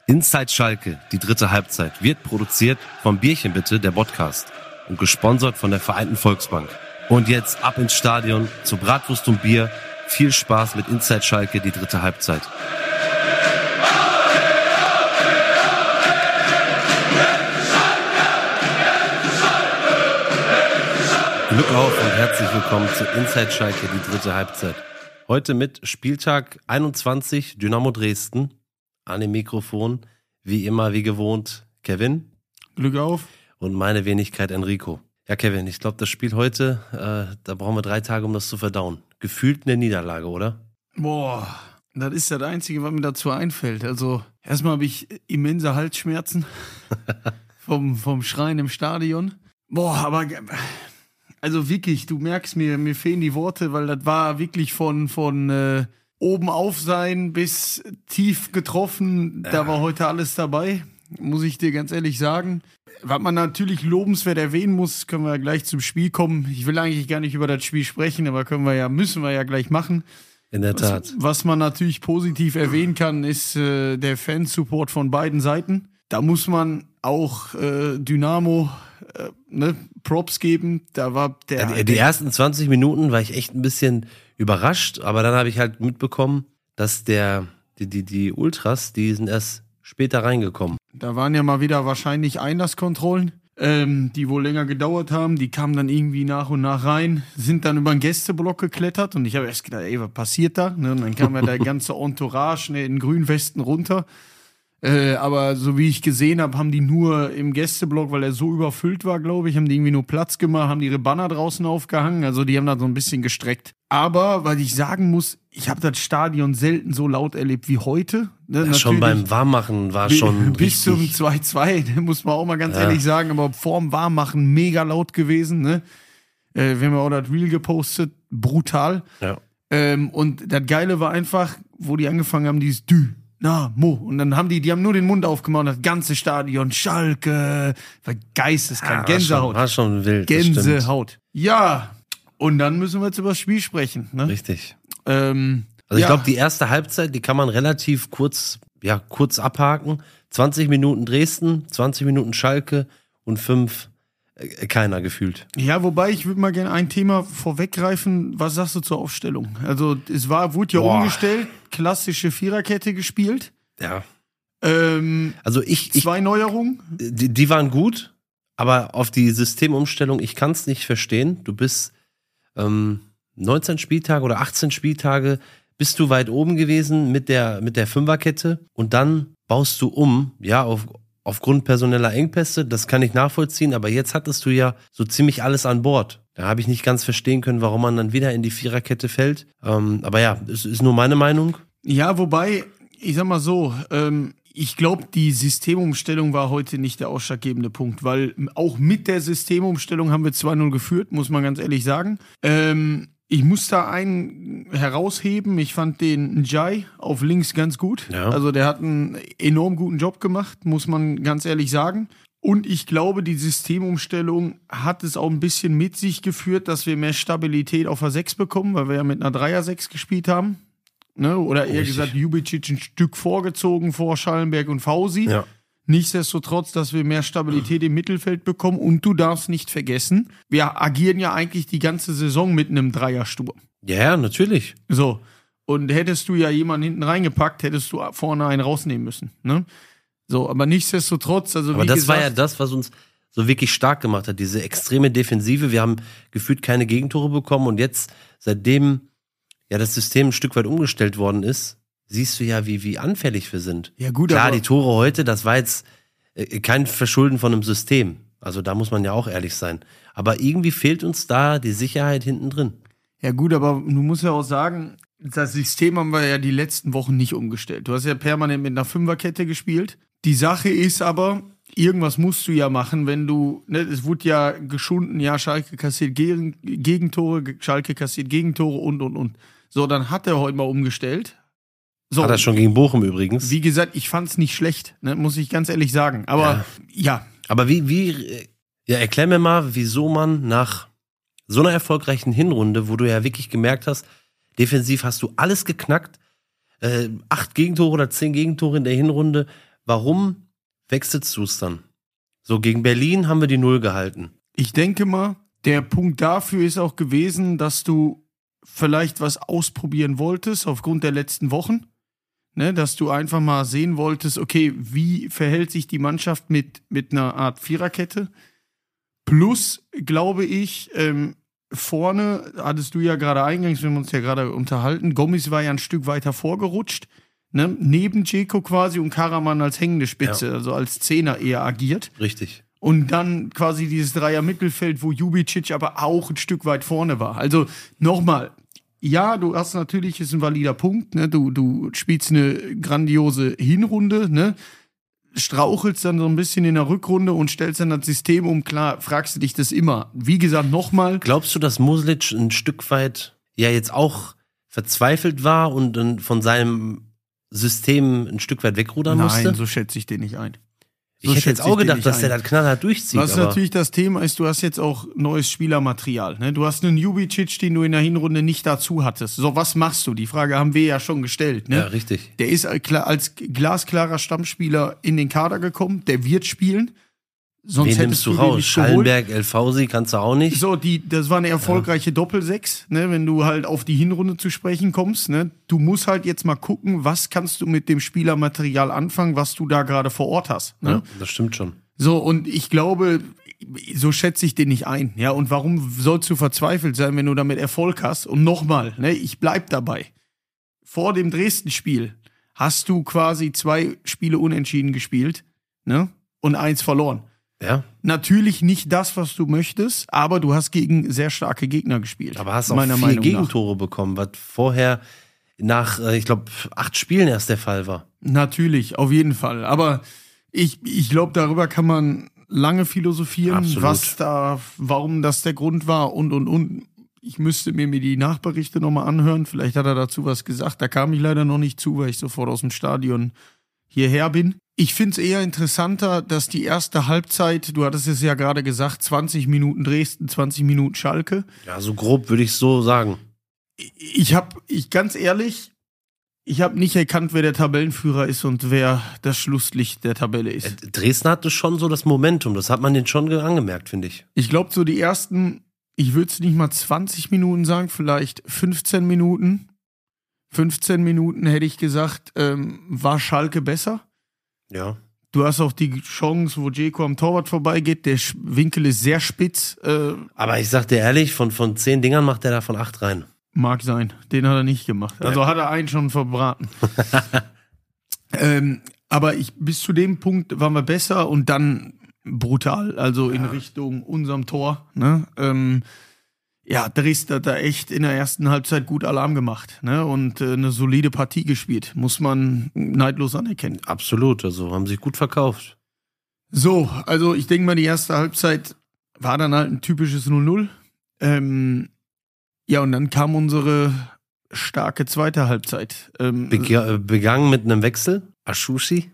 Inside Schalke, die dritte Halbzeit, wird produziert vom Bierchen bitte, der Podcast, und gesponsert von der Vereinten Volksbank. Und jetzt ab ins Stadion zu Bratwurst und Bier. Viel Spaß mit Inside Schalke, die dritte Halbzeit. Glück auf und herzlich willkommen zu Inside Schalke, die dritte Halbzeit. Heute mit Spieltag 21, Dynamo Dresden. An dem Mikrofon, wie immer, wie gewohnt, Kevin. Glück auf. Und meine Wenigkeit Enrico. Ja, Kevin, ich glaube, das Spiel heute, da brauchen wir 3 Tage, um das zu verdauen. Gefühlt eine Niederlage, oder? Boah, das ist das Einzige, was mir dazu einfällt. Also, erstmal habe ich immense Halsschmerzen vom Schreien im Stadion. Boah, aber, also wirklich, du merkst mir fehlen die Worte, weil das war wirklich von oben auf sein bis tief getroffen, da war heute alles dabei, muss ich dir ganz ehrlich sagen. Was man natürlich lobenswert erwähnen muss, können wir ja gleich zum Spiel kommen. Ich will eigentlich gar nicht über das Spiel sprechen, aber müssen wir ja gleich machen. In der Tat. Was man natürlich positiv erwähnen kann, ist der Fansupport von beiden Seiten. Da muss man auch Dynamo Props geben. Da war die ersten 20 Minuten war ich echt ein bisschen überrascht, aber dann habe ich halt mitbekommen, dass die Ultras, die sind erst später reingekommen. Da waren ja mal wieder wahrscheinlich Einlasskontrollen, die wohl länger gedauert haben. Die kamen dann irgendwie nach und nach rein, sind dann über den Gästeblock geklettert und ich habe erst gedacht, ey, was passiert da? Und dann kam ja der ganze Entourage in Grünwesten runter. Aber so wie ich gesehen habe, haben die nur im Gästeblock, weil er so überfüllt war, glaube ich, haben die irgendwie nur Platz gemacht, haben ihre Banner draußen aufgehangen. Also die haben da so ein bisschen gestreckt. Aber, weil ich sagen muss, ich habe das Stadion selten so laut erlebt wie heute. Ne? Ja, schon beim Warmmachen war schon bis zum 2-2, muss man auch mal ganz ehrlich sagen. Aber vorm Warmmachen mega laut gewesen. Ne? Wir haben ja auch das Reel gepostet, brutal. Ja. Und das Geile war einfach, wo die angefangen haben, dieses Dynamo. Und dann haben die haben nur den Mund aufgemacht, das ganze Stadion, Schalke, war geisteskrank, Gänsehaut. War schon wild. Gänsehaut. Ja, und dann müssen wir jetzt über das Spiel sprechen. Ne? Richtig. Ich glaube, die erste Halbzeit, die kann man relativ kurz abhaken. 20 Minuten Dresden, 20 Minuten Schalke und 5 keiner gefühlt. Ja, wobei ich würde mal gerne ein Thema vorweggreifen. Was sagst du zur Aufstellung? Also es wurde ja umgestellt, klassische Viererkette gespielt. Ja. Also 2 Neuerungen. Die waren gut, aber auf die Systemumstellung, ich kann es nicht verstehen. Du bist 19 Spieltage oder 18 Spieltage bist du weit oben gewesen mit der Fünferkette und dann baust du um, ja, aufgrund personeller Engpässe, das kann ich nachvollziehen, aber jetzt hattest du ja so ziemlich alles an Bord. Da habe ich nicht ganz verstehen können, warum man dann wieder in die Viererkette fällt. Aber ja, es ist nur meine Meinung. Ja, wobei, ich sag mal so, ich glaube, die Systemumstellung war heute nicht der ausschlaggebende Punkt, weil auch mit der Systemumstellung haben wir 2-0 geführt, muss man ganz ehrlich sagen. Ich muss da einen herausheben. Ich fand den Njai auf links ganz gut. Ja. Also der hat einen enorm guten Job gemacht, muss man ganz ehrlich sagen. Und ich glaube, die Systemumstellung hat es auch ein bisschen mit sich geführt, dass wir mehr Stabilität auf der 6 bekommen, weil wir ja mit einer 3er-6 gespielt haben. Ne? Oder eher gesagt, Jubicic ein Stück vorgezogen vor Schallenberg und Fausi. Ja. Nichtsdestotrotz, dass wir mehr Stabilität im Mittelfeld bekommen. Und du darfst nicht vergessen, wir agieren ja eigentlich die ganze Saison mit einem Dreiersturm. Ja, natürlich. So. Und hättest du ja jemanden hinten reingepackt, hättest du vorne einen rausnehmen müssen. Ne? So, aber nichtsdestotrotz, also aber das war ja das, was uns so wirklich stark gemacht hat. Diese extreme Defensive. Wir haben gefühlt keine Gegentore bekommen. Und jetzt, seitdem ja das System ein Stück weit umgestellt worden ist, siehst du ja, wie anfällig wir sind. Ja, gut, klar, die Tore heute, das war jetzt kein Verschulden von einem System. Also da muss man ja auch ehrlich sein. Aber irgendwie fehlt uns da die Sicherheit hinten drin. Ja gut, aber du musst ja auch sagen, das System haben wir ja die letzten Wochen nicht umgestellt. Du hast ja permanent mit einer Fünferkette gespielt. Die Sache ist aber, irgendwas musst du ja machen, wenn du, ne, es wurde ja geschunden, ja, Schalke kassiert Gegentore, Schalke kassiert Gegentore und. So, dann hat er heute mal umgestellt. So, hat er schon gegen Bochum übrigens. Wie gesagt, ich fand's nicht schlecht, ne, muss ich ganz ehrlich sagen. Aber ja. Aber erklär mir mal, wieso man nach so einer erfolgreichen Hinrunde, wo du ja wirklich gemerkt hast, defensiv hast du alles geknackt, 8 Gegentore oder 10 Gegentore in der Hinrunde, warum wechselst du es dann? So, gegen Berlin haben wir die 0 gehalten. Ich denke mal, der Punkt dafür ist auch gewesen, dass du vielleicht was ausprobieren wolltest aufgrund der letzten Wochen. Ne, dass du einfach mal sehen wolltest, okay, wie verhält sich die Mannschaft mit einer Art Viererkette? Plus, glaube ich, vorne, hattest du ja gerade eingangs, wir haben uns ja gerade unterhalten, Gomis war ja ein Stück weiter vorgerutscht, ne? Neben Dzeko quasi und Karaman als hängende Spitze, also als Zehner eher agiert. Richtig. Und dann quasi dieses Dreier-Mittelfeld, wo Jubicic aber auch ein Stück weit vorne war. Also nochmal, ja, du hast natürlich, ist ein valider Punkt, ne? Du spielst eine grandiose Hinrunde, ne? Strauchelst dann so ein bisschen in der Rückrunde und stellst dann das System um. Klar, fragst du dich das immer. Wie gesagt, nochmal. Glaubst du, dass Muslic ein Stück weit ja jetzt auch verzweifelt war und dann von seinem System ein Stück weit wegrudern musste? Nein, so schätze ich den nicht ein. Ich hätte jetzt auch gedacht, dass der das knallhart durchzieht. Was natürlich das Thema ist, du hast jetzt auch neues Spielermaterial. Ne? Du hast einen Jubicic, den du in der Hinrunde nicht dazu hattest. So, was machst du? Die Frage haben wir ja schon gestellt. Ne? Ja, richtig. Der ist als glasklarer Stammspieler in den Kader gekommen. Der wird spielen. Sonst Wen nimmst du raus? Schallenberg, Elfausi kannst du auch nicht. So, das war eine erfolgreiche Doppel-6, ne, wenn du halt auf die Hinrunde zu sprechen kommst. Ne. Du musst halt jetzt mal gucken, was kannst du mit dem Spielermaterial anfangen, was du da gerade vor Ort hast. Ne? Ja, das stimmt schon. So, und ich glaube, so schätze ich den nicht ein. Ja, und warum sollst du verzweifelt sein, wenn du damit Erfolg hast? Und nochmal, ne, ich bleib dabei. Vor dem Dresden-Spiel hast du quasi 2 Spiele unentschieden gespielt, ne, und 1 verloren. Ja. Natürlich nicht das, was du möchtest, aber du hast gegen sehr starke Gegner gespielt. Aber hast auch 4 Gegentore bekommen, was vorher nach, ich glaube, 8 Spielen erst der Fall war. Natürlich, auf jeden Fall. Aber ich glaube, darüber kann man lange philosophieren, Absolut. warum das der Grund war und. Ich müsste mir die Nachberichte nochmal anhören. Vielleicht hat er dazu was gesagt. Da kam ich leider noch nicht zu, weil ich sofort aus dem Stadion hierher bin. Ich finde es eher interessanter, dass die erste Halbzeit, du hattest es ja gerade gesagt, 20 Minuten Dresden, 20 Minuten Schalke. Ja, so grob würde ich so sagen. Ganz ehrlich, ich habe nicht erkannt, wer der Tabellenführer ist und wer das Schlusslicht der Tabelle ist. Dresden hatte schon so das Momentum, das hat man den schon angemerkt, finde ich. Ich glaube, so die ersten, ich würde es nicht mal 20 Minuten sagen, vielleicht 15 Minuten. 15 Minuten hätte ich gesagt, war Schalke besser. Ja. Du hast auch die Chance, wo Dzeko am Torwart vorbeigeht. Der Winkel ist sehr spitz. Aber ich sag dir ehrlich, von 10 Dingern macht er davon 8 rein. Mag sein. Den hat er nicht gemacht. Also hat er einen schon verbraten. Aber bis zu dem Punkt waren wir besser und dann brutal. Also in Richtung unserem Tor. Ne? Dresden hat da echt in der ersten Halbzeit gut Alarm gemacht, ne? Und eine solide Partie gespielt, muss man neidlos anerkennen. Absolut, also haben sich gut verkauft. So, also ich denke mal, die erste Halbzeit war dann halt ein typisches 0-0. Und dann kam unsere starke zweite Halbzeit. Begangen mit einem Wechsel, Ashushi,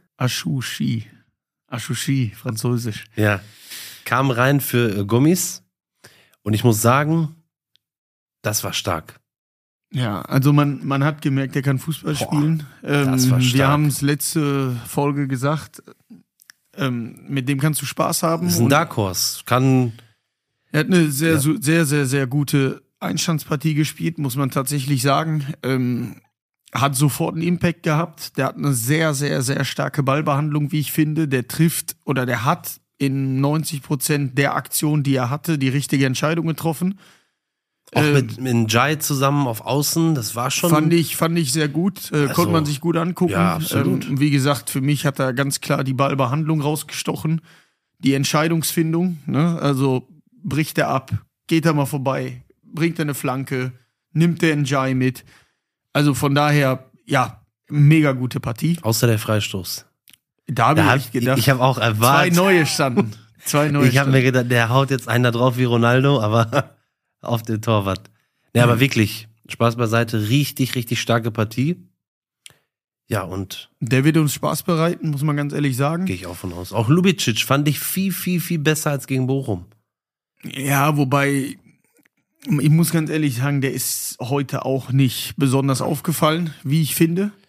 französisch. Ja, kam rein für Gummis und ich muss sagen, das war stark. Ja, also man hat gemerkt, er kann Fußball spielen. Das war stark. Wir haben es letzte Folge gesagt, mit dem kannst du Spaß haben. Das ist ein Dark Horse. Er hat eine sehr, sehr, sehr gute Einstandspartie gespielt, muss man tatsächlich sagen. Hat sofort einen Impact gehabt. Der hat eine sehr, sehr, sehr starke Ballbehandlung, wie ich finde. Der trifft oder der hat in 90% der Aktionen, die er hatte, die richtige Entscheidung getroffen. Auch mit Njai zusammen auf Außen, das war schon... Fand ich sehr gut, konnte man sich gut angucken. Ja, absolut. Wie gesagt, für mich hat er ganz klar die Ballbehandlung rausgestochen, die Entscheidungsfindung, ne? Also bricht er ab, geht er mal vorbei, bringt er eine Flanke, nimmt der Njai mit. Also von daher, ja, mega gute Partie. Außer der Freistoß. Da habe ich gedacht, ich habe auch erwartet... 2 neue standen. Ich habe mir gedacht, der haut jetzt einen da drauf wie Ronaldo, aber... auf den Torwart. Ja, aber wirklich, Spaß beiseite, richtig, richtig starke Partie. Ja, und... Der wird uns Spaß bereiten, muss man ganz ehrlich sagen. Gehe ich auch von aus. Auch Lubicic fand ich viel, viel, viel besser als gegen Bochum. Ja, wobei, ich muss ganz ehrlich sagen, der ist heute auch nicht besonders aufgefallen, wie ich finde.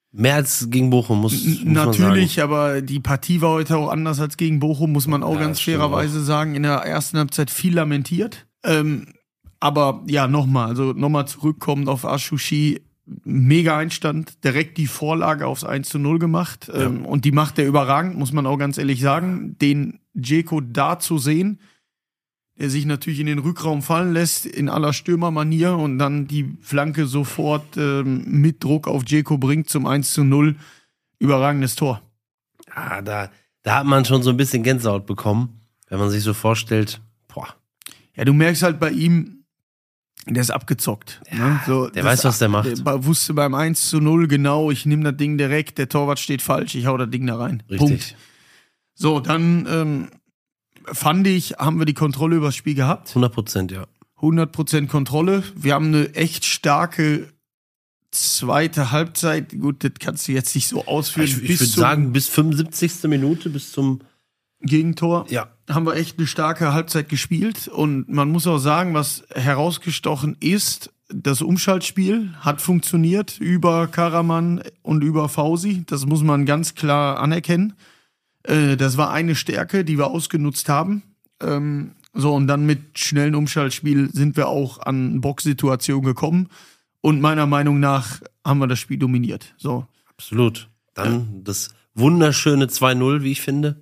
Mehr als gegen Bochum, muss Natürlich, man sagen. aber die Partie war heute auch anders als gegen Bochum, muss man auch ganz fairerweise sagen. In der ersten Halbzeit viel lamentiert. Aber ja, nochmal zurückkommend auf Ashushi, mega Einstand, direkt die Vorlage aufs 1:0 gemacht. Und die macht er überragend, muss man auch ganz ehrlich sagen. Den Dzeko da zu sehen, der sich natürlich in den Rückraum fallen lässt, in aller Stürmermanier und dann die Flanke sofort mit Druck auf Dzeko bringt zum 1:0. Überragendes Tor. Ja, da hat man schon so ein bisschen Gänsehaut bekommen, wenn man sich so vorstellt, boah. Ja, du merkst halt bei ihm, der ist abgezockt. Ja, ne? So, der weiß, was der macht. Der wusste beim 1:0 genau, ich nehme das Ding direkt, der Torwart steht falsch, ich hau das Ding da rein. Richtig. Punkt. So, dann fand ich, haben wir die Kontrolle über das Spiel gehabt. 100%, ja. 100% Kontrolle. Wir haben eine echt starke zweite Halbzeit. Gut, das kannst du jetzt nicht so ausführen. Ich würde sagen, bis 75. Minute, bis zum Gegentor, ja, haben wir echt eine starke Halbzeit gespielt. Und man muss auch sagen, was herausgestochen ist, das Umschaltspiel hat funktioniert über Karaman und über Fausi. Das muss man ganz klar anerkennen. Das war eine Stärke, die wir ausgenutzt haben. So, und dann mit schnellen Umschaltspiel sind wir auch an Boxsituationen gekommen. Und meiner Meinung nach haben wir das Spiel dominiert. So. Absolut. Dann das wunderschöne 2:0, wie ich finde.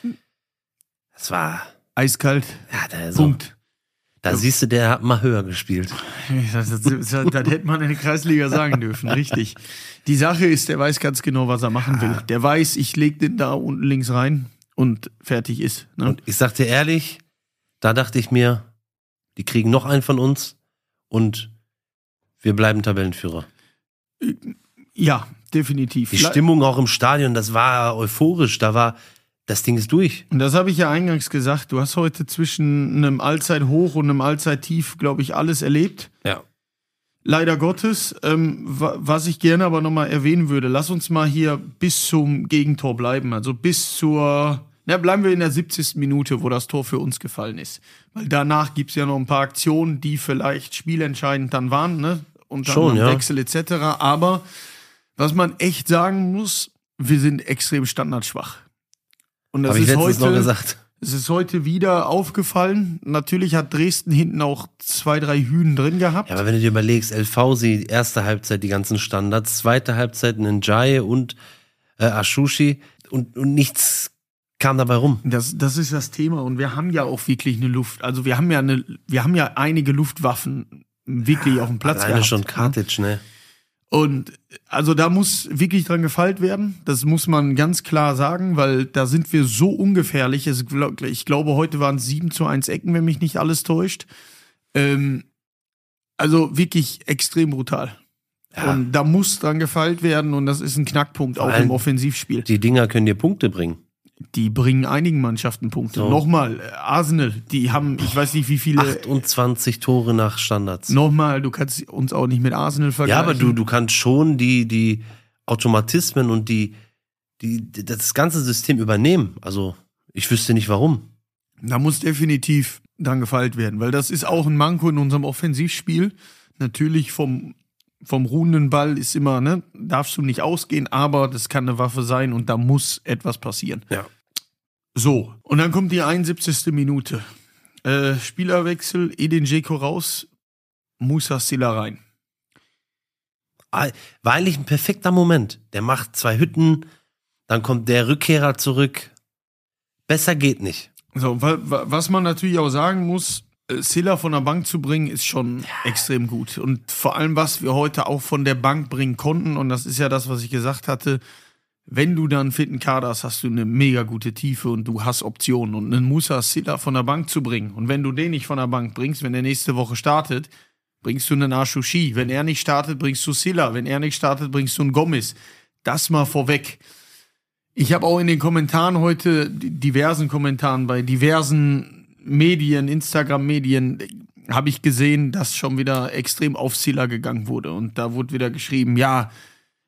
Das war eiskalt. Ja, Punkt. Da siehst du, der hat mal höher gespielt. Das hätte man in der Kreisliga sagen dürfen, richtig. Die Sache ist, der weiß ganz genau, was er machen will. Der weiß, ich leg den da unten links rein und fertig ist. Ne? Und ich sag dir ehrlich, da dachte ich mir, die kriegen noch einen von uns und wir bleiben Tabellenführer. Ja, definitiv. Die Stimmung auch im Stadion, das war euphorisch, das Ding ist durch. Und das habe ich ja eingangs gesagt. Du hast heute zwischen einem Allzeithoch und einem Allzeittief, glaube ich, alles erlebt. Ja. Leider Gottes. Was ich gerne aber nochmal erwähnen würde, lass uns mal hier bis zum Gegentor bleiben. Also bleiben wir in der 70. Minute, wo das Tor für uns gefallen ist. Weil danach gibt es ja noch ein paar Aktionen, die vielleicht spielentscheidend dann waren, ne? Und dann schon, ja. Wechsel etc. Aber was man echt sagen muss, wir sind extrem standardschwach. Und das ist heute noch gesagt. Es ist heute wieder aufgefallen. Natürlich hat Dresden hinten auch 2, 3 Hünen drin gehabt. Ja, aber wenn du dir überlegst, El Fausi, erste Halbzeit die ganzen Standards, zweite Halbzeit Ndiaye und Ashushi und nichts kam dabei rum. Das ist das Thema und wir haben ja auch wirklich eine Luft. Also wir haben ja einige Luftwaffen wirklich auf dem Platz alleine gehabt. Schon Kartic, ne? Und also da muss wirklich dran gefeilt werden. Das muss man ganz klar sagen, weil da sind wir so ungefährlich. Ich glaube, heute waren es 7:1 Ecken, wenn mich nicht alles täuscht. Also wirklich extrem brutal. Ja. Und da muss dran gefeilt werden und das ist ein Knackpunkt, auch im Offensivspiel. Die Dinger können dir Punkte bringen. Die bringen einigen Mannschaften Punkte. So. Nochmal, Arsenal, die haben, ich weiß nicht wie viele... 28 Tore nach Standards. Nochmal, du kannst uns auch nicht mit Arsenal vergleichen. Ja, aber du kannst schon die Automatismen und das ganze System übernehmen. Also, ich wüsste nicht, warum. Da muss definitiv dran gefeilt werden, weil das ist auch ein Manko in unserem Offensivspiel. Natürlich vom ruhenden Ball ist immer, ne, darfst du nicht ausgehen, aber das kann eine Waffe sein und da muss etwas passieren. Ja. So, und dann kommt die 71. Minute. Spielerwechsel, Edin Dzeko raus, Moussa Sylla rein. War eigentlich ein perfekter Moment. Der macht 2 Hütten, dann kommt der Rückkehrer zurück. Besser geht nicht. So, was man natürlich auch sagen muss, Sylla von der Bank zu bringen, ist schon extrem gut. Und vor allem, was wir heute auch von der Bank bringen konnten, und das ist ja das, was ich gesagt hatte, wenn du dann einen fitten Kader hast, hast du eine mega gute Tiefe und du hast Optionen. Und einen Moussa Sylla von der Bank zu bringen, und wenn du den nicht von der Bank bringst, wenn er nächste Woche startet, bringst du einen Ashushi. Wenn er nicht startet, bringst du Sylla. Wenn er nicht startet, bringst du einen Gomez. Das mal vorweg. Ich habe auch in den Kommentaren heute, diversen Kommentaren bei diversen Medien, Instagram-Medien, habe ich gesehen, dass schon wieder extrem auf Sylla gegangen wurde. Und da wurde wieder geschrieben, ja,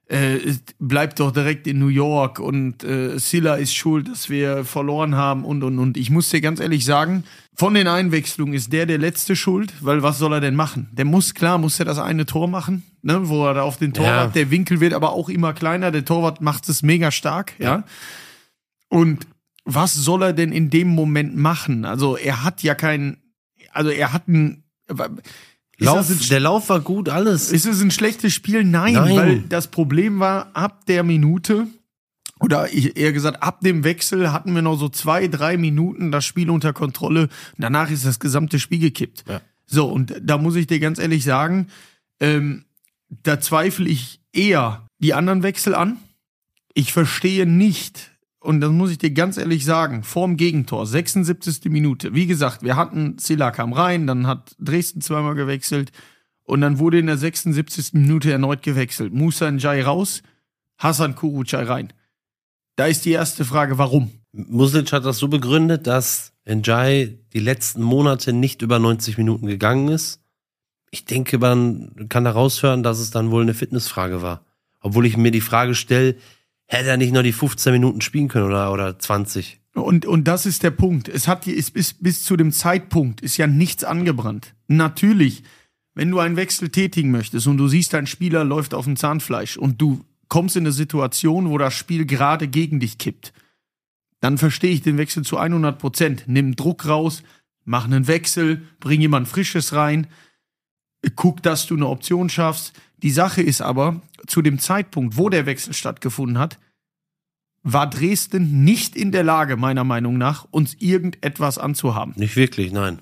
bleibt doch direkt in New York und Silla ist schuld, dass wir verloren haben und. Ich muss dir ganz ehrlich sagen, von den Einwechslungen ist der letzte schuld, weil was soll er denn machen? Der muss er das eine Tor machen, ne, wo er da auf den Torwart, der Winkel wird aber auch immer kleiner, der Torwart macht es mega stark, ja. Und was soll er denn in dem Moment machen? Also er hat einen der Lauf war gut, alles. Ist es ein schlechtes Spiel? Nein, weil das Problem war, ab der Minute, oder eher gesagt, ab dem Wechsel hatten wir noch so 2-3 Minuten das Spiel unter Kontrolle. Danach ist das gesamte Spiel gekippt. Ja. So, und da muss ich dir ganz ehrlich sagen, da zweifle ich eher die anderen Wechsel an. Ich verstehe nicht, und das muss ich dir ganz ehrlich sagen, vorm Gegentor, 76. Minute. Wie gesagt, Silla kam rein, dann hat Dresden zweimal gewechselt und dann wurde in der 76. Minute erneut gewechselt. Moussa Ndiaye raus, Hasan Kurucay rein. Da ist die erste Frage, warum? Muslic hat das so begründet, dass Ndiaye die letzten Monate nicht über 90 Minuten gegangen ist. Ich denke, man kann da raushören, dass es dann wohl eine Fitnessfrage war. Obwohl ich mir die Frage stelle, hätte er nicht nur die 15 Minuten spielen können oder 20? Und das ist der Punkt. Bis zu dem Zeitpunkt ist ja nichts angebrannt. Natürlich, wenn du einen Wechsel tätigen möchtest und du siehst, dein Spieler läuft auf dem Zahnfleisch und du kommst in eine Situation, wo das Spiel gerade gegen dich kippt, dann verstehe ich den Wechsel zu 100%. Nimm Druck raus, mach einen Wechsel, bring jemand Frisches rein, guck, dass du eine Option schaffst. Die Sache ist aber, zu dem Zeitpunkt, wo der Wechsel stattgefunden hat, war Dresden nicht in der Lage, meiner Meinung nach, uns irgendetwas anzuhaben. Nicht wirklich, nein.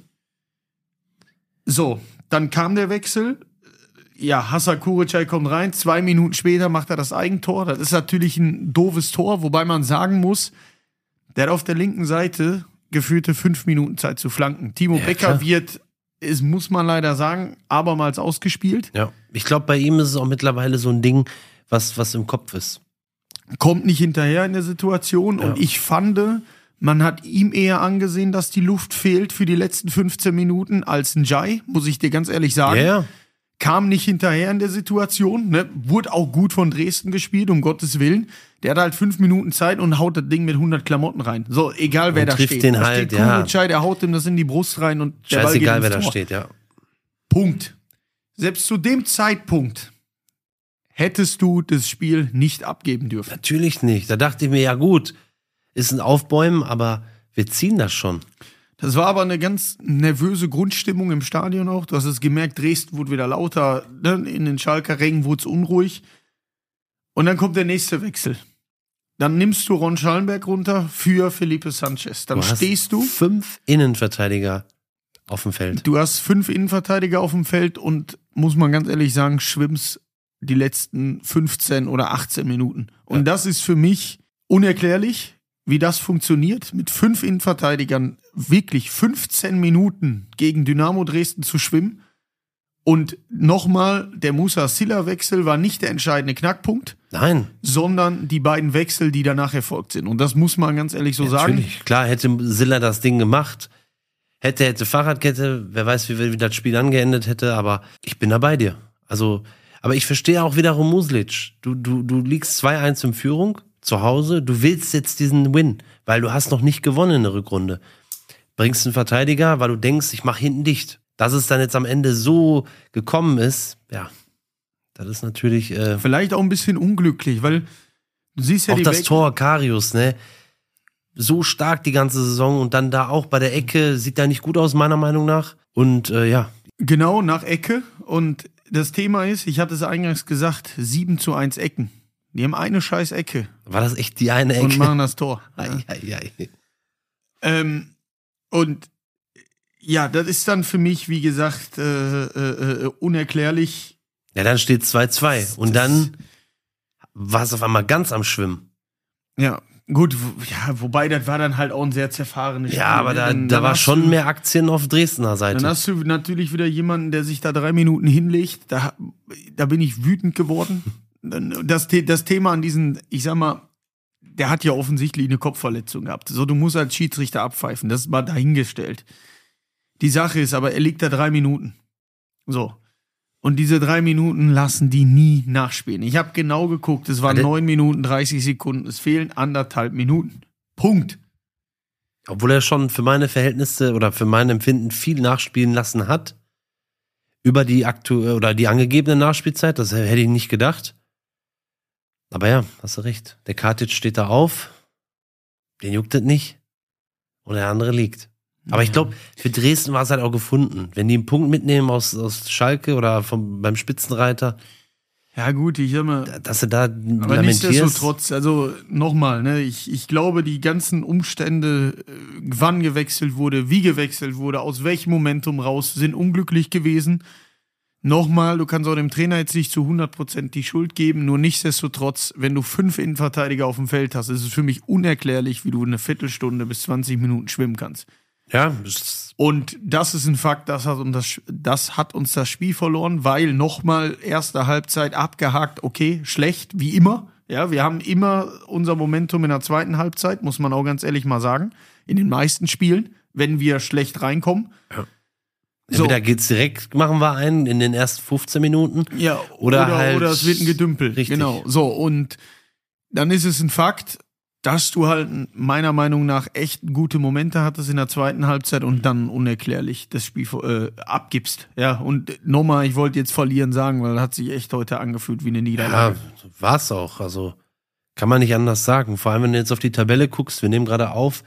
So, dann kam der Wechsel. Ja, Hasan Kurucay kommt rein. 2 Minuten später macht er das Eigentor. Das ist natürlich ein doofes Tor, wobei man sagen muss, der hat auf der linken Seite gefühlte 5 Minuten Zeit zu flanken. Timo Becker wird, es muss man leider sagen, abermals ausgespielt. Ja, ich glaube, bei ihm ist es auch mittlerweile so ein Ding, was im Kopf ist. Kommt nicht hinterher in der Situation. Und ich fand, man hat ihm eher angesehen, dass die Luft fehlt für die letzten 15 Minuten als Ndiaye, muss ich dir ganz ehrlich sagen. Ja. Kam nicht hinterher in der Situation, ne? Wurde auch gut von Dresden gespielt, um Gottes Willen. Der hat halt 5 Minuten Zeit und haut das Ding mit 100 Klamotten rein. So, egal wer da steht. Den da halt, steht Kurucay, der haut ihm das in die Brust rein und der Ball geht ins Tor. Scheißegal, wer da steht, ja. Punkt. Selbst zu dem Zeitpunkt hättest du das Spiel nicht abgeben dürfen. Natürlich nicht. Da dachte ich mir, ja gut, ist ein Aufbäumen, aber wir ziehen das schon. Das war aber eine ganz nervöse Grundstimmung im Stadion auch. Du hast es gemerkt, Dresden wurde wieder lauter, ne? In den Schalker Rängen wurde es unruhig. Und dann kommt der nächste Wechsel. Dann nimmst du Ron Schallenberg runter für Felipe Sanchez. Dann stehst du 5 Innenverteidiger auf dem Feld. Du hast 5 Innenverteidiger auf dem Feld und, muss man ganz ehrlich sagen, schwimmst die letzten 15 oder 18 Minuten. Und das ist für mich unerklärlich, wie das funktioniert, mit 5 Innenverteidigern wirklich 15 Minuten gegen Dynamo Dresden zu schwimmen. Und nochmal, der Moussa-Silla-Wechsel war nicht der entscheidende Knackpunkt. Nein. Sondern die beiden Wechsel, die danach erfolgt sind. Und das muss man ganz ehrlich so sagen. Natürlich, klar, hätte Silla das Ding gemacht, hätte Fahrradkette, wer weiß, wie das Spiel angeendet hätte, aber ich bin da bei dir. Also, aber ich verstehe auch wiederum Muslic. Du liegst 2-1 in Führung zu Hause, du willst jetzt diesen Win, weil du hast noch nicht gewonnen in der Rückrunde. Bringst einen Verteidiger, weil du denkst, ich mache hinten dicht. Dass es dann jetzt am Ende so gekommen ist, ja, das ist natürlich vielleicht auch ein bisschen unglücklich, weil du siehst ja auch das Tor Karius, ne? So stark die ganze Saison und dann da auch bei der Ecke, sieht da nicht gut aus, meiner Meinung nach. Und ja. Genau, nach Ecke. Und das Thema ist, ich hatte es eingangs gesagt, 7:1 Ecken. Die haben eine scheiß Ecke. War das echt die eine Ecke? Und machen das Tor. Und ja, das ist dann für mich, wie gesagt, unerklärlich. Ja, dann steht 2-2. Und dann war es auf einmal ganz am Schwimmen. Ja, gut, ja, wobei das war dann halt auch ein sehr zerfahrenes Spiel. Ja, aber da war schon mehr Aktien auf Dresdner Seite. Dann hast du natürlich wieder jemanden, der sich da 3 Minuten hinlegt. Da bin ich wütend geworden. Das Thema an diesen, ich sag mal, der hat ja offensichtlich eine Kopfverletzung gehabt. So, du musst als Schiedsrichter abpfeifen. Das ist mal dahingestellt. Die Sache ist aber, er liegt da 3 Minuten. So. Und diese 3 Minuten lassen die nie nachspielen. Ich habe genau geguckt, es waren 9 Minuten, 30 Sekunden. Es fehlen 1,5 Minuten. Punkt. Obwohl er schon für meine Verhältnisse oder für mein Empfinden viel nachspielen lassen hat. Über die die angegebene Nachspielzeit. Das hätte ich nicht gedacht. Aber ja, hast du recht. Der Katic steht da auf. Den juckt es nicht. Und der andere liegt. Aber ich glaube, für Dresden war es halt auch gefunden. Wenn die einen Punkt mitnehmen aus Schalke oder beim Spitzenreiter. Ja gut, ich sag mal, dass du da aber lamentierst. Nichtsdestotrotz, also nochmal, ne, ich glaube, die ganzen Umstände, wann gewechselt wurde, wie gewechselt wurde, aus welchem Momentum raus, sind unglücklich gewesen. Nochmal, du kannst auch dem Trainer jetzt nicht zu 100% die Schuld geben, nur nichtsdestotrotz, wenn du 5 Innenverteidiger auf dem Feld hast, ist es für mich unerklärlich, wie du eine Viertelstunde bis 20 Minuten schwimmen kannst. Ja. Und das ist ein Fakt, das hat uns das Spiel verloren, weil nochmal erste Halbzeit abgehakt, okay, schlecht, wie immer. Ja, wir haben immer unser Momentum in der zweiten Halbzeit, muss man auch ganz ehrlich mal sagen, in den meisten Spielen, wenn wir schlecht reinkommen. Ja. Entweder geht's direkt, machen wir einen in den ersten 15 Minuten. Ja, oder es wird ein Gedümpel. Richtig. Genau. So, und dann ist es ein Fakt, dass du halt meiner Meinung nach echt gute Momente hattest in der zweiten Halbzeit und dann unerklärlich das Spiel abgibst. Ja, und nochmal, ich wollte jetzt verlieren sagen, weil das hat sich echt heute angefühlt wie eine Niederlage. Ja, war's auch. Also kann man nicht anders sagen. Vor allem, wenn du jetzt auf die Tabelle guckst, wir nehmen gerade auf,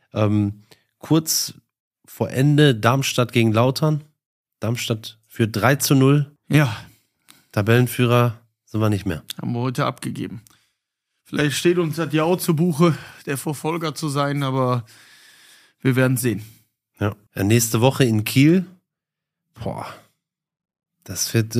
kurz vor Ende Darmstadt gegen Lautern. Darmstadt führt 3-0. Ja. Tabellenführer sind wir nicht mehr. Haben wir heute abgegeben. Vielleicht steht uns das ja auch zu Buche, der Verfolger zu sein, aber wir werden sehen. Ja. Nächste Woche in Kiel. Boah. Das wird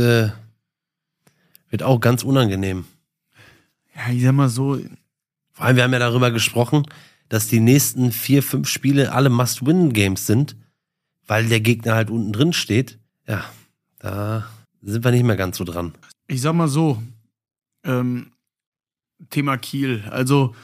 auch ganz unangenehm. Ja, ich sag mal so. Vor allem, wir haben ja darüber gesprochen, dass die nächsten 4, 5 Spiele alle Must-Win-Games sind, weil der Gegner halt unten drin steht. Ja, da sind wir nicht mehr ganz so dran. Ich sag mal so, Thema Kiel. Also,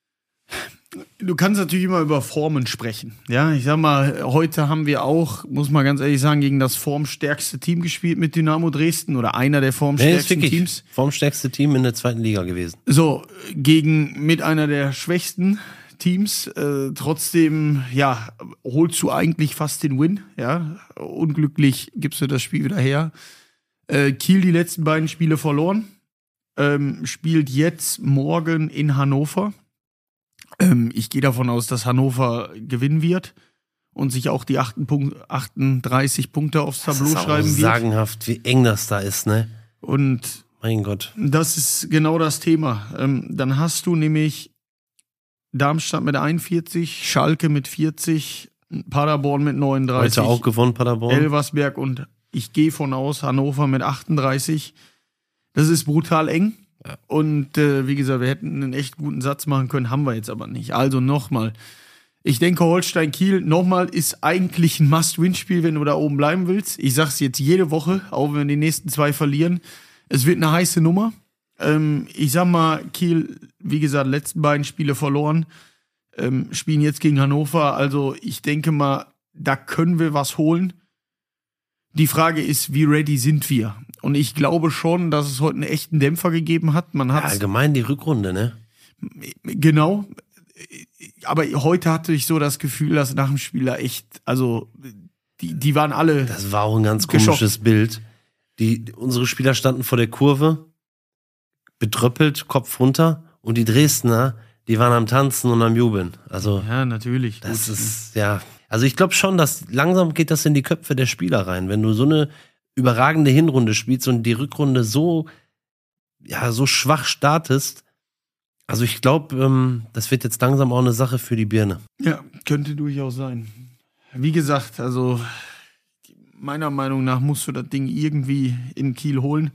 du kannst natürlich immer über Formen sprechen. Ja, ich sag mal, heute haben wir auch, muss man ganz ehrlich sagen, gegen das formstärkste Team gespielt mit Dynamo Dresden oder einer der formstärksten Teams. Formstärkste Team in der zweiten Liga gewesen. So, mit einer der schwächsten Teams. Trotzdem, ja, holst du eigentlich fast den Win. Ja, unglücklich gibst du das Spiel wieder her. Kiel die letzten beiden Spiele verloren. Spielt jetzt morgen in Hannover. Ich gehe davon aus, dass Hannover gewinnen wird und sich auch die 38 Punkte aufs Tableau schreiben wird. Sagenhaft, wie eng das da ist, ne? Und mein Gott. Das ist genau das Thema. Dann hast du nämlich Darmstadt mit 41, Schalke mit 40, Paderborn mit 39. Heute auch gewonnen, Paderborn. Elversberg und ich gehe von aus, Hannover mit 38. Das ist brutal eng. Ja. Und wie gesagt, wir hätten einen echt guten Satz machen können, haben wir jetzt aber nicht. Also nochmal. Ich denke, Holstein-Kiel nochmal ist eigentlich ein Must-Win-Spiel, wenn du da oben bleiben willst. Ich sag's jetzt jede Woche, auch wenn wir die nächsten 2 verlieren. Es wird eine heiße Nummer. Ich sag mal, Kiel, wie gesagt, letzten beiden Spiele verloren. Spielen jetzt gegen Hannover. Also ich denke mal, da können wir was holen. Die Frage ist, wie ready sind wir? Und ich glaube schon, dass es heute einen echten Dämpfer gegeben hat. Man hat allgemein die Rückrunde, ne? Genau. Aber heute hatte ich so das Gefühl, dass nach dem Spiel da echt, also die waren alle. Das war auch ein ganz komisches Bild. Unsere Spieler standen vor der Kurve, betröppelt, Kopf runter, und die Dresdner, die waren am Tanzen und am Jubeln. Also ja, natürlich. Das ist ja. Also ich glaube schon, dass langsam geht das in die Köpfe der Spieler rein. Wenn du so eine überragende Hinrunde spielst und die Rückrunde so schwach startest. Also ich glaube, das wird jetzt langsam auch eine Sache für die Birne. Ja, könnte durchaus sein. Wie gesagt, also meiner Meinung nach musst du das Ding irgendwie in Kiel holen.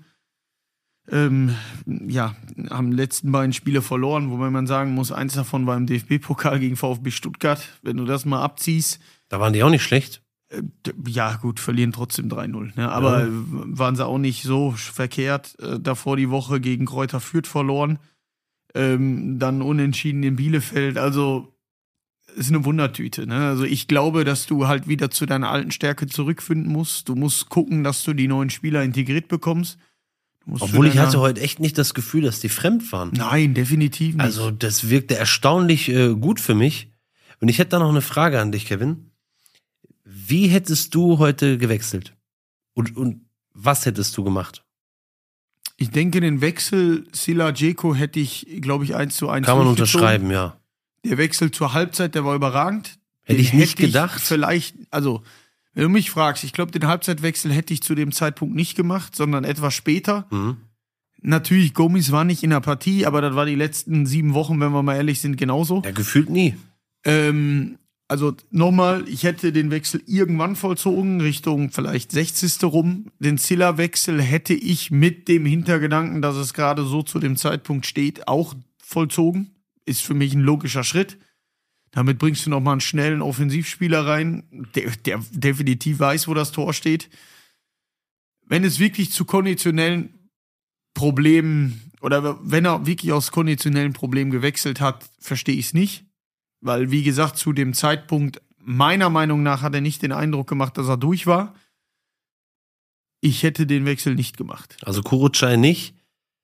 Haben letzten beiden Spiele verloren, wobei man sagen muss, eins davon war im DFB-Pokal gegen VfB Stuttgart. Wenn du das mal abziehst. Da waren die auch nicht schlecht. Ja, gut, verlieren trotzdem 3-0. Ne? Aber waren sie auch nicht so verkehrt. Davor die Woche gegen Greuther Fürth verloren. Dann unentschieden in Bielefeld. Also ist eine Wundertüte. Ne? Also ich glaube, dass du halt wieder zu deiner alten Stärke zurückfinden musst. Du musst gucken, dass du die neuen Spieler integriert bekommst. Obwohl ich hatte heute echt nicht das Gefühl, dass die fremd waren. Nein, definitiv nicht. Also das wirkte erstaunlich gut für mich. Und ich hätte da noch eine Frage an dich, Kevin. Wie hättest du heute gewechselt? Und was hättest du gemacht? Ich denke, den Wechsel Sila Dzeko hätte ich, glaube ich, 1:1 Kann man unterschreiben, ja. Der Wechsel zur Halbzeit, der war überragend. Hätte ich nicht gedacht. Vielleicht, also, wenn du mich fragst, ich glaube, den Halbzeitwechsel hätte ich zu dem Zeitpunkt nicht gemacht, sondern etwas später. Mhm. Natürlich, Gomis war nicht in der Partie, aber das war die letzten 7 Wochen, wenn wir mal ehrlich sind, genauso. Ja, gefühlt nie. Also nochmal, ich hätte den Wechsel irgendwann vollzogen, Richtung vielleicht 60. rum. Den Silla-Wechsel hätte ich mit dem Hintergedanken, dass es gerade so zu dem Zeitpunkt steht, auch vollzogen. Ist für mich ein logischer Schritt. Damit bringst du nochmal einen schnellen Offensivspieler rein, der definitiv weiß, wo das Tor steht. Wenn es wirklich zu konditionellen Problemen oder wenn er wirklich aus konditionellen Problemen gewechselt hat, verstehe ich es nicht. Weil, wie gesagt, zu dem Zeitpunkt, meiner Meinung nach, hat er nicht den Eindruck gemacht, dass er durch war. Ich hätte den Wechsel nicht gemacht. Also Kurucay nicht.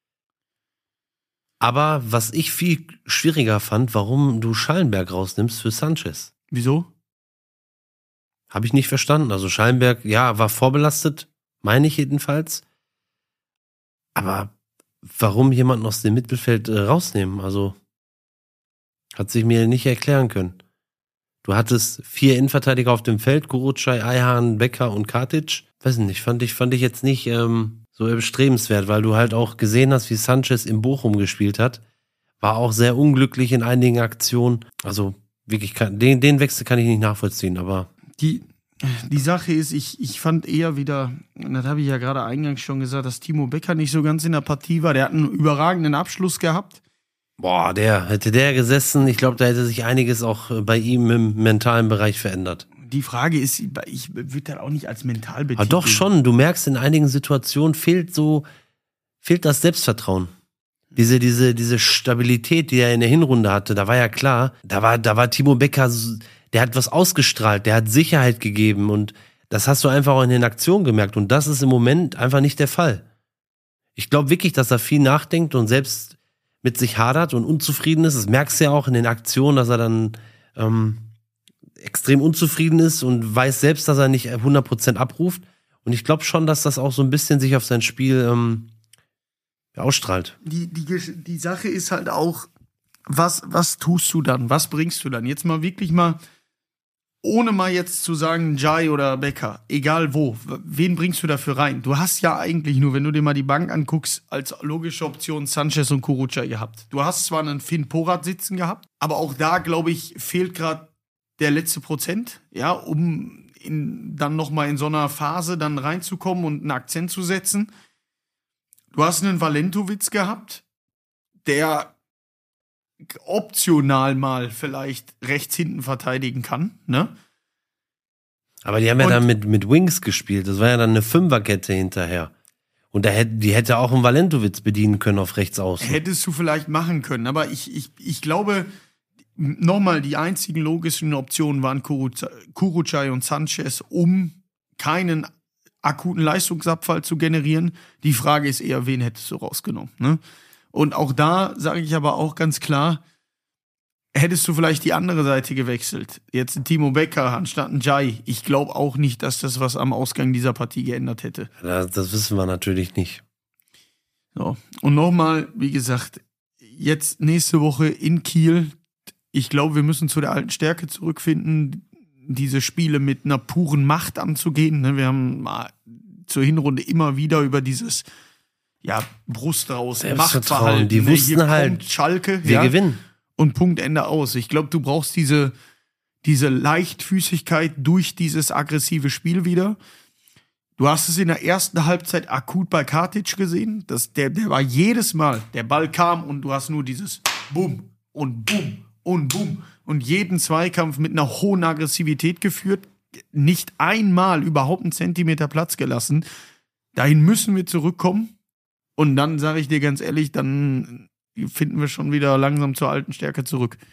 Aber was ich viel schwieriger fand, warum du Schallenberg rausnimmst für Sanchez. Wieso? Habe ich nicht verstanden. Also Schallenberg, ja, war vorbelastet, meine ich jedenfalls. Aber warum jemanden aus dem Mittelfeld rausnehmen? Also hat sich mir nicht erklären können. Du hattest 4 Innenverteidiger auf dem Feld, Kurucay, Ayhan, Becker und Katic. Weiß nicht, fand ich jetzt nicht so erstrebenswert, weil du halt auch gesehen hast, wie Sanchez in Bochum gespielt hat. War auch sehr unglücklich in einigen Aktionen. Also wirklich, den Wechsel kann ich nicht nachvollziehen, aber Die Sache ist, ich fand eher wieder, und das habe ich ja gerade eingangs schon gesagt, dass Timo Becker nicht so ganz in der Partie war. Der hat einen überragenden Abschluss gehabt. boah, hätte der gesessen, ich glaube, da hätte sich einiges auch bei ihm im mentalen Bereich verändert. Die Frage ist, ich würde das auch nicht als mental betiteln. Aber doch schon, du merkst, in einigen Situationen fehlt das Selbstvertrauen. Diese Stabilität, die er in der Hinrunde hatte, da war ja klar, da war Timo Becker, der hat was ausgestrahlt, der hat Sicherheit gegeben und das hast du einfach auch in den Aktionen gemerkt und das ist im Moment einfach nicht der Fall. Ich glaube wirklich, dass er viel nachdenkt und selbst mit sich hadert und unzufrieden ist. Das merkst du ja auch in den Aktionen, dass er dann extrem unzufrieden ist und weiß selbst, dass er nicht 100% abruft. Und ich glaube schon, dass das auch so ein bisschen sich auf sein Spiel ausstrahlt. Die Sache ist halt auch, was tust du dann? Was bringst du dann? Jetzt mal wirklich mal, ohne mal jetzt zu sagen, Jai oder Becker, egal wo, wen bringst du dafür rein? Du hast ja eigentlich nur, wenn du dir mal die Bank anguckst, als logische Option Sanchez und Kurucay gehabt. Du hast zwar einen Finn Porat sitzen gehabt, aber auch da, glaube ich, fehlt gerade der letzte Prozent, ja, um dann nochmal in so einer Phase dann reinzukommen und einen Akzent zu setzen. Du hast einen Valentowitz gehabt, der optional mal vielleicht rechts hinten verteidigen kann, ne? Aber die haben ja dann mit Wings gespielt. Das war ja dann eine Fünferkette hinterher. Und die hätte auch einen Valentowitz bedienen können auf rechts außen. Hättest du vielleicht machen können, aber ich glaube, nochmal, die einzigen logischen Optionen waren Kurucay und Sanchez, um keinen akuten Leistungsabfall zu generieren. Die Frage ist eher, wen hättest du rausgenommen, ne? Und auch da sage ich aber auch ganz klar, hättest du vielleicht die andere Seite gewechselt, jetzt ein Timo Becker anstatt ein Jai, ich glaube auch nicht, dass das was am Ausgang dieser Partie geändert hätte. Das wissen wir natürlich nicht. So. Und nochmal, wie gesagt, jetzt nächste Woche in Kiel. Ich glaube, wir müssen zu der alten Stärke zurückfinden, diese Spiele mit einer puren Macht anzugehen. Wir haben zur Hinrunde immer wieder über dieses Brust raus, Machtverhalten. Die wussten hier halt, kommt Schalke, wir gewinnen. Und Punkt, Ende aus. Ich glaube, du brauchst diese Leichtfüßigkeit durch dieses aggressive Spiel wieder. Du hast es in der ersten Halbzeit akut bei Katic gesehen. Der war jedes Mal, der Ball kam und du hast nur dieses Bum und Bum und Bum und jeden Zweikampf mit einer hohen Aggressivität geführt. Nicht einmal überhaupt einen Zentimeter Platz gelassen. Dahin müssen wir zurückkommen. Und dann sage ich dir ganz ehrlich, dann finden wir schon wieder langsam zur alten Stärke zurück.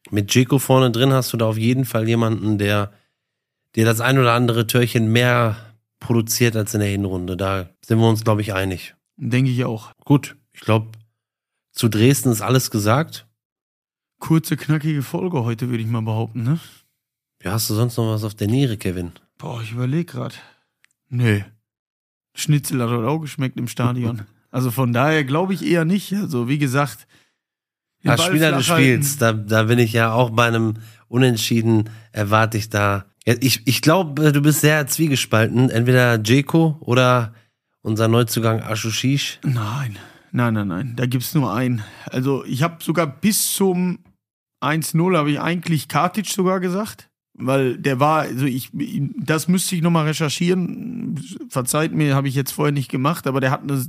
Mit Dzeko vorne drin hast du da auf jeden Fall jemanden, der das ein oder andere Törchen mehr produziert als in der Hinrunde. Da sind wir uns, glaube ich, einig. Denke ich auch. Gut, ich glaube, zu Dresden ist alles gesagt. Kurze, knackige Folge heute, würde ich mal behaupten, ne? Ja, hast du sonst noch was auf der Niere, Kevin? Boah, ich überlege gerade. Nee. Schnitzel hat heute auch geschmeckt im Stadion. Also von daher glaube ich eher nicht. Also wie gesagt, Als Spieler des Spiels, da bin ich ja auch bei einem Unentschieden, erwarte ich da. Ja, ich glaube, du bist sehr zwiegespalten. Entweder Dzeko oder unser Neuzugang Ashušić. Nein. Da gibt's nur einen. Also ich habe sogar bis zum 1-0 habe ich eigentlich Katic sogar gesagt. Weil der war, also das müsste ich nochmal recherchieren. Verzeiht mir, habe ich jetzt vorher nicht gemacht, aber der hat eine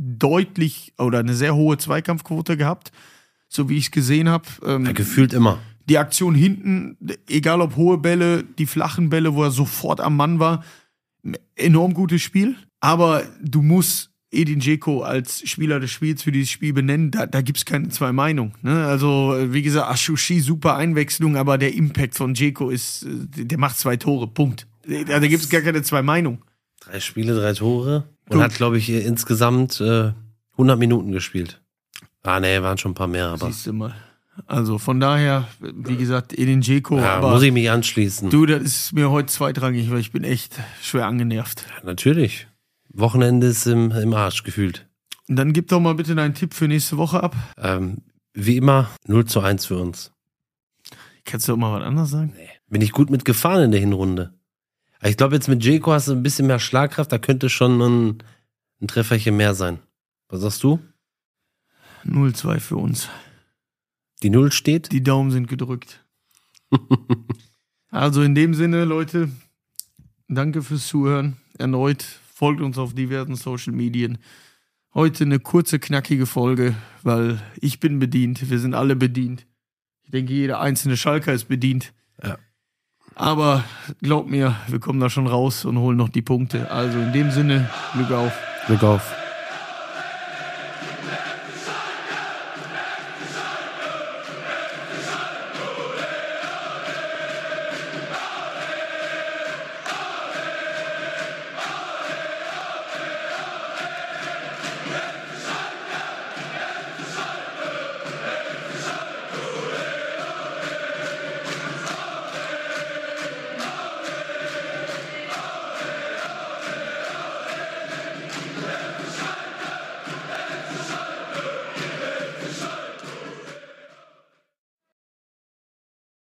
sehr hohe Zweikampfquote gehabt, so wie ich es gesehen habe. Ja, gefühlt immer. Die Aktion hinten, egal ob hohe Bälle, die flachen Bälle, wo er sofort am Mann war, enorm gutes Spiel. Aber du musst Edin Dzeko als Spieler des Spiels für dieses Spiel benennen, da gibt es keine zwei Meinungen. Ne? Also, wie gesagt, Ashušić, super Einwechslung, aber der Impact von Dzeko ist, der macht 2 Tore, Punkt. Da gibt es gar keine zwei Meinungen. 3 Spiele, 3 Tore und hat, glaube ich, insgesamt 100 Minuten gespielt. Waren schon ein paar mehr, aber. Siehst du mal. Also, von daher, wie gesagt, Edin Dzeko. Ja, aber muss ich mich anschließen. Du, das ist mir heute zweitrangig, weil ich bin echt schwer angenervt. Ja, natürlich. Wochenende ist im Arsch gefühlt. Und dann gib doch mal bitte deinen Tipp für nächste Woche ab. Wie immer 0-1 für uns. Kannst du auch mal was anderes sagen? Nee. Bin ich gut mitgefahren in der Hinrunde. Aber ich glaube, jetzt mit Dzeko hast du ein bisschen mehr Schlagkraft. Da könnte schon ein Trefferchen mehr sein. Was sagst du? 0-2 für uns. Die 0 steht? Die Daumen sind gedrückt. Also in dem Sinne, Leute, danke fürs Zuhören. Erneut folgt uns auf diversen Social Medien. Heute eine kurze, knackige Folge, weil ich bin bedient. Wir sind alle bedient. Ich denke, jeder einzelne Schalker ist bedient. Ja. Aber glaub mir, wir kommen da schon raus und holen noch die Punkte. Also in dem Sinne, Glück auf. Glück auf.